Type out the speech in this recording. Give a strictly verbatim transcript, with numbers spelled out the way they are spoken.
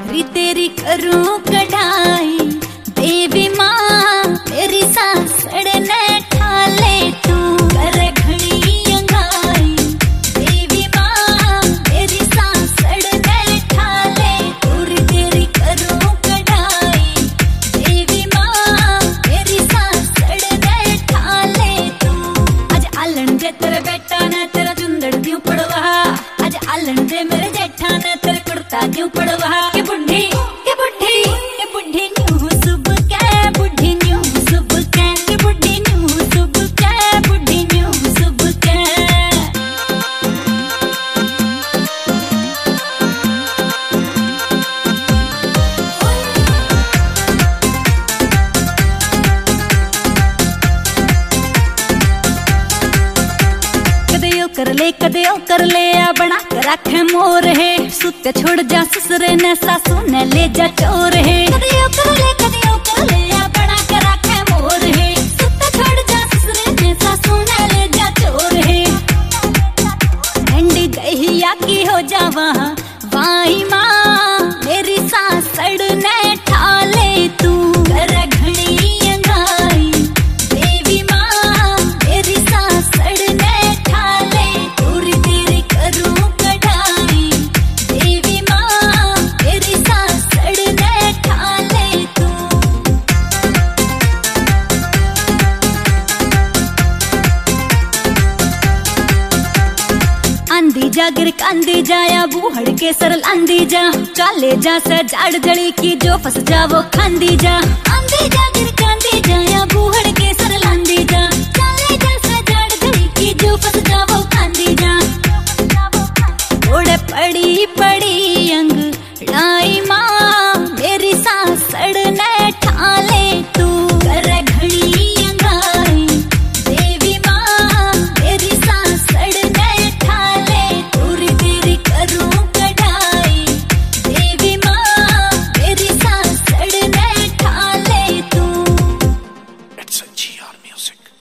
सारी तेरी करूं कढ़ाई, देवी माँ मेरी सासड़ ने ठाले तू कर घड़ी अंगाई। देवी माँ मेरी सासड़ ने ठाले तूर तेरी करूं कढ़ाई, देवी माँ मेरी सासड़ ने ठाले तू। अज आलन दे तेरे बेटा ने तेरा चुंदड़ क्यों पड़वा, अज आलन दे मेरे जेठा ने तेरे कुर्ता क्यों पड़वा। के बुढ़ी के बुढ़ी के बुढ़ी न्यू सुब के बुढ़ी न्यू सुब के के बुढ़ी न्यू सुब के बुढ़ी न्यू सुब के। कदे यो कर ले कदे यो कर ले आ बना कर रखे मोर है, सुते छोड़ जा ससुरे ने सासू ने ले जा चोर है। कदे यो कर ले कदे यो कर ले आ बना कर रखे मोर है, सुते छोड़ जा ससुरे ने सासू ने ले जा चोर है। ठंडी दहिया की हो जा वहाँ वाई माँ मेरी सासड़ ने ठाले तू कर घड़ी अंगाई। देवी माँ मेरी सासड़ ने ठाले तूर तेरी करूं कढ़ाई, देवी माँ मेरी सासड़ ने ठाले तू। आंधी जा गिर कांदी जा या बूहड़ के सरल आंधी जा, चाले जा से जाड़ जड़ी की जो फंस जा वो खांदी जा। आंधी जा गिर कांदी जा या बूहड़ के सरल आंधी जा, चाले जा से जाड़ जड़ी की जो फंस जा वो खांदी जा। ओड़े पड़ी पड़ी